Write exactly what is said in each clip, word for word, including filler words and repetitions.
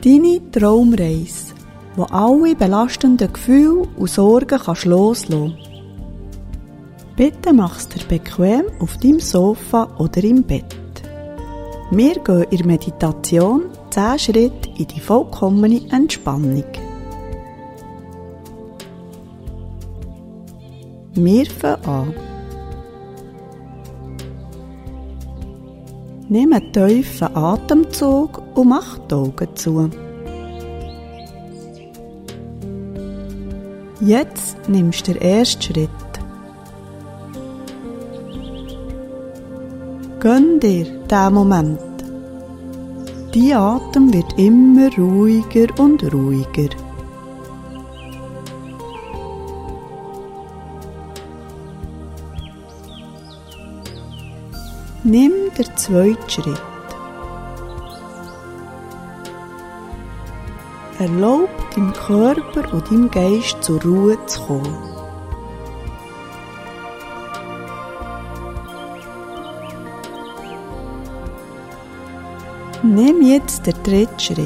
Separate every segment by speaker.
Speaker 1: Deine Traumreise, wo alle belastenden Gefühle und Sorgen kannst loslassen. Bitte mach's dir bequem auf deinem Sofa oder im Bett. Wir gehen in der Meditation zehn Schritte in die vollkommene Entspannung. Wir fangen an. Nimm einen tiefen Atemzug und mach die Augen zu. Jetzt nimmst du den ersten Schritt. Gönn dir diesen Moment. Dein Atem wird immer ruhiger und ruhiger. Nimm den zweiten Schritt. Erlaub deinem Körper und deinem Geist zur Ruhe zu kommen. Nimm jetzt den dritten Schritt.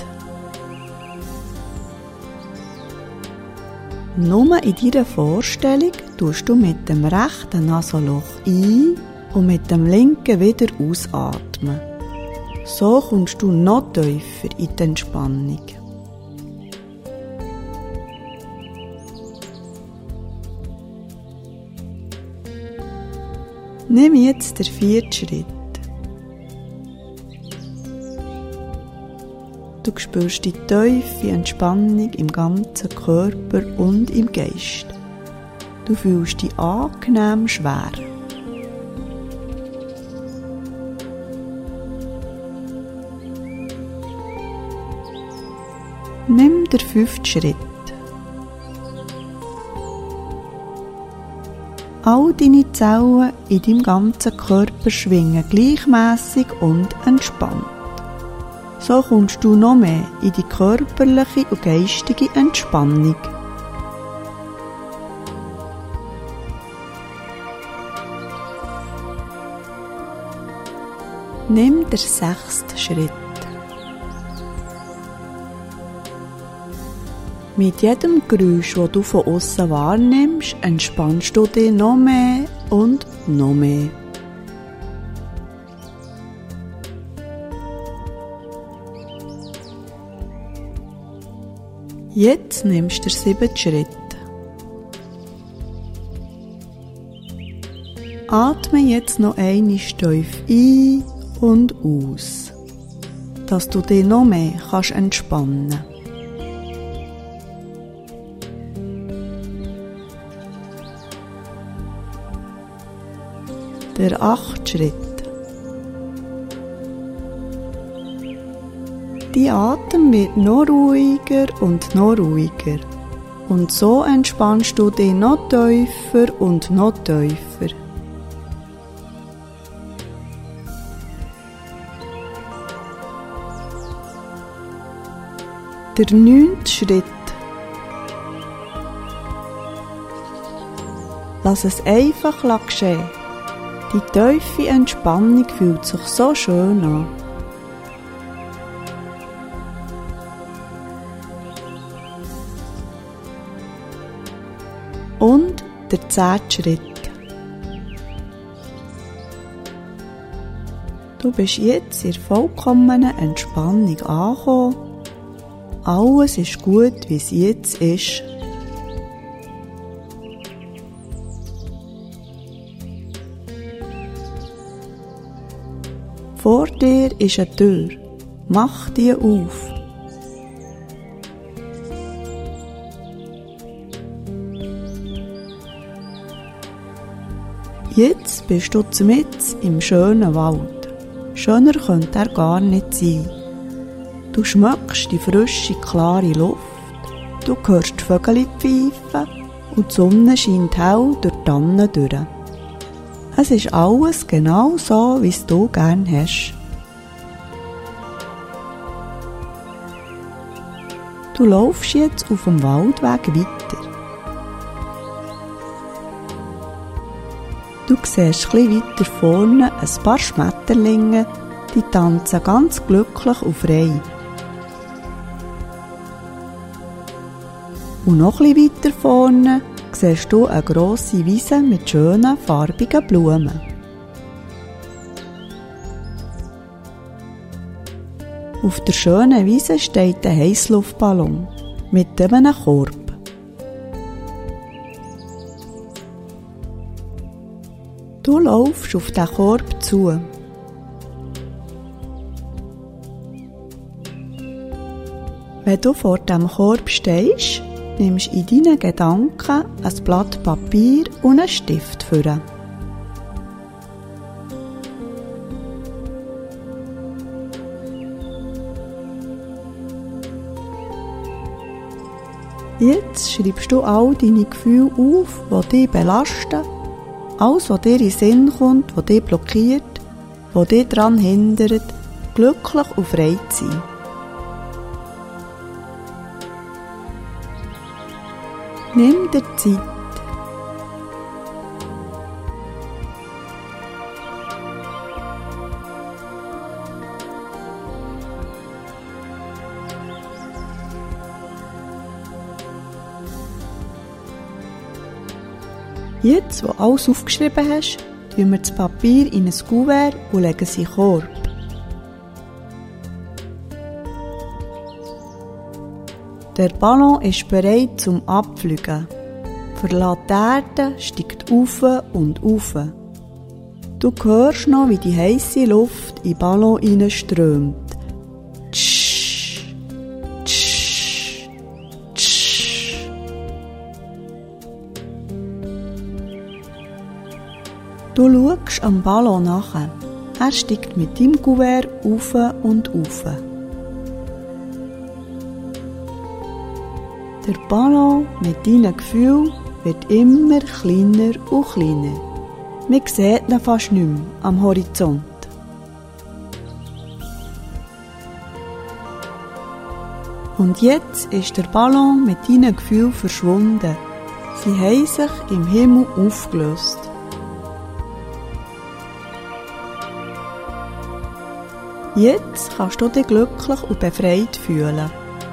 Speaker 1: Nur in deiner Vorstellung tust du mit dem rechten Nasenloch ein und mit dem linken wieder ausatmen. So kommst du noch tiefer in die Entspannung. Nimm jetzt den vierten Schritt. Du spürst die tiefe Entspannung im ganzen Körper und im Geist. Du fühlst dich angenehm schwer. Nimm den fünften Schritt. All deine Zellen in deinem ganzen Körper schwingen gleichmäßig und entspannt. So kommst du noch mehr in die körperliche und geistige Entspannung. Nimm den sechsten Schritt. Mit jedem Geräusch, das du von außen wahrnimmst, entspannst du dich noch mehr und noch mehr. Jetzt nimmst du den siebten Schritt. Atme jetzt noch einmal tief ein und aus, dass du dich noch mehr kannst entspannen kannst. Der achte Schritt. Dein Atem wird noch ruhiger und noch ruhiger. Und so entspannst du dich noch tiefer und noch tiefer. Der neunte Schritt. Lass es einfach geschehen. Die tiefe Entspannung fühlt sich so schön an. Und der zehnte Schritt. Du bist jetzt in vollkommenen Entspannung angekommen. Alles ist gut, wie es jetzt ist. Vor dir ist eine Tür. Mach die auf. Jetzt bist du mitten im schönen Wald. Schöner könnte er gar nicht sein. Du schmeckst die frische, klare Luft. Du hörst die Vögel pfeifen und die Sonne scheint hell durch die Tannen durch. Es ist alles genau so, wie es du gerne hast. Du laufst jetzt auf dem Waldweg weiter. Du siehst etwas weiter vorne ein paar Schmetterlinge, die tanzen ganz glücklich und frei. Und noch ein bisschen weiter vorne siehst du eine grosse Wiese mit schönen, farbigen Blumen. Auf der schönen Wiese steht ein Heissluftballon mit einem Korb. Du laufst auf den Korb zu. Wenn du vor dem Korb stehst, nimmst du in deinen Gedanken ein Blatt Papier und einen Stift vor. Jetzt schreibst du all deine Gefühle auf, die dich belasten, alles, was dir in den Sinn kommt, was dich blockiert, was dich daran hindert, glücklich und frei zu sein. Nimm dir Zeit. Jetzt, wo du alles aufgeschrieben hast, tun wir das Papier in ein Kuvert und legen es in den Korb. Der Ballon ist bereit zum Abfliegen. Verlässt die Erde, steigt auf und auf. Du hörst noch, wie die heisse Luft in den Ballon hineinströmt. Tsch, tsch, tsch. Du schaust am Ballon nach. Er steigt mit deinem Kuvert auf und auf. Der Ballon mit deinen Gefühlen wird immer kleiner und kleiner. Man sieht ihn fast nicht mehr am Horizont. Und jetzt ist der Ballon mit deinen Gefühlen verschwunden. Sie haben sich im Himmel aufgelöst. Jetzt kannst du dich glücklich und befreit fühlen.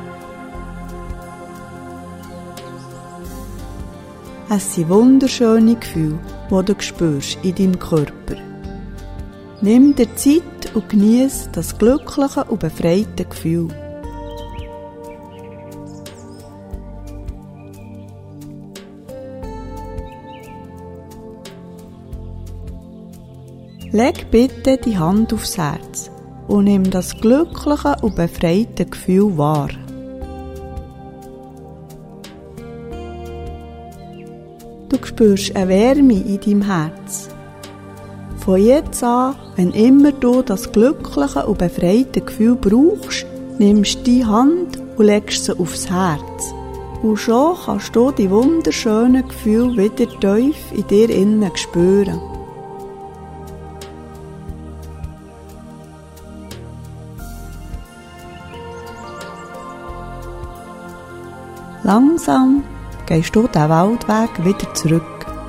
Speaker 1: Es sind wunderschöne Gefühle, die du spürst in deinem Körper. Nimm dir Zeit und genieße das glückliche und befreite Gefühl. Leg bitte die Hand aufs Herz und nimm das glückliche und befreite Gefühl wahr. Du spürst eine Wärme in deinem Herz. Von jetzt an, wenn immer du das glückliche und befreite Gefühl brauchst, nimmst du die Hand und legst sie aufs Herz. Und schon kannst du die wunderschönen Gefühle wieder tief in dir innen spüren. Langsam gehst du den Waldweg wieder zurück.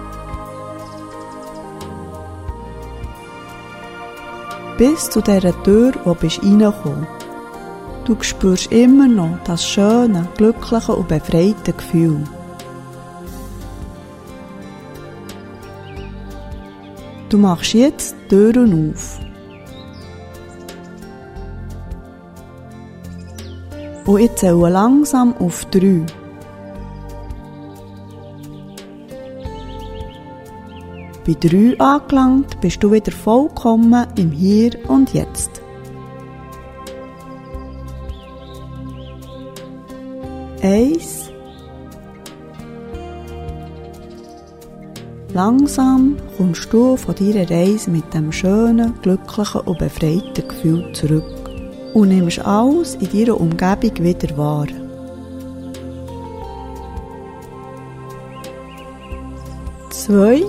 Speaker 1: Bis zu dieser Tür, wo du reingekommen bist. Du spürst immer noch das schöne, glückliche und befreite Gefühl. Du machst jetzt die Türen auf. Und ich zähle langsam auf drei. Bei drei angelangt bist du wieder vollkommen im Hier und Jetzt. Eins. Langsam kommst du von deiner Reise mit dem schönen, glücklichen und befreiten Gefühl zurück und nimmst alles in deiner Umgebung wieder wahr. Zwei.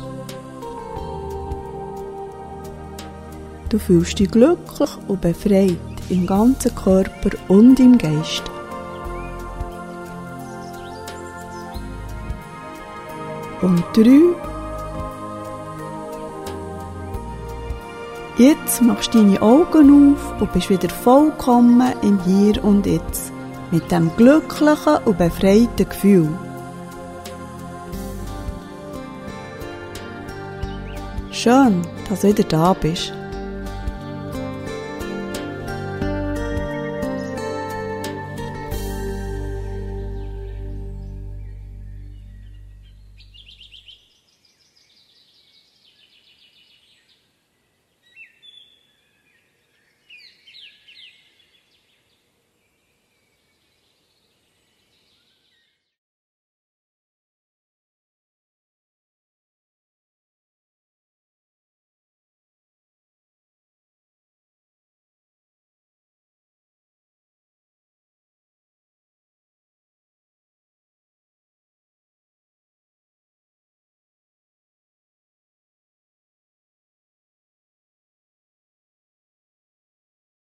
Speaker 1: Du fühlst dich glücklich und befreit im ganzen Körper und im Geist. Und drei. Jetzt machst du deine Augen auf und bist wieder vollkommen im Hier und Jetzt. mit dem glücklichen und befreiten Gefühl. Schön, dass du wieder da bist.